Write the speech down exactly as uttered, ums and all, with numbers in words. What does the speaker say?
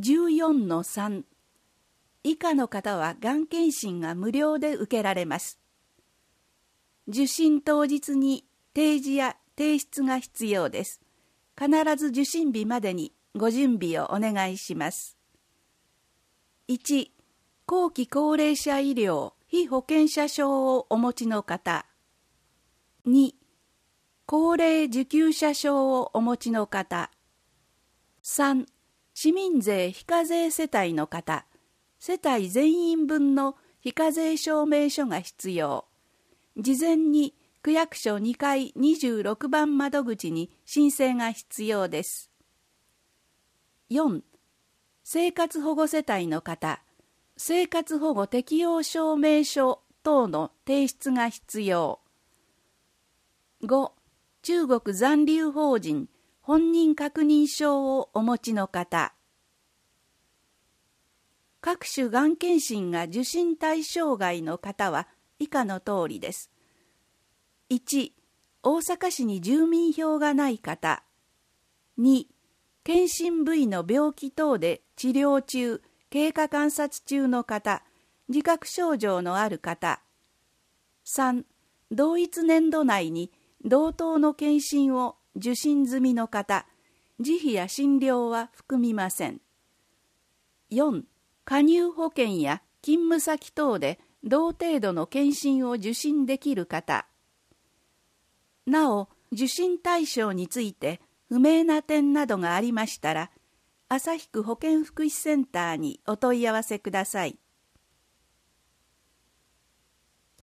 じゅうよんのさん 以下の方はがん検診が無料で受けられます。受診当日に提示や提出が必要です。必ず受診日までにご準備をお願いします。いち、後期高齢者医療被保険者証をお持ちの方。に、高齢受給者証をお持ちの方。さん、市民税非課税世帯の方。世帯全員分の非課税証明書が必要。事前に区役所にかいにじゅうろくばん窓口に申請が必要です。よん、生活保護世帯の方。生活保護適用証明書等の提出が必要。ご、中国残留邦人本人確認証をお持ちの方。各種がん検診が受診対象外の方は以下の通りです。いち、大阪市に住民票がない方。に、検診部位の病気等で治療中、経過観察中の方、自覚症状のある方。さん、同一年度内に同等の検診を受診済みの方、自費や診療は含みません。よん、加入保険や勤務先等で同程度の検診を受診できる方。なお、受診対象について不明な点などがありましたら、旭区保健福祉センターにお問い合わせください。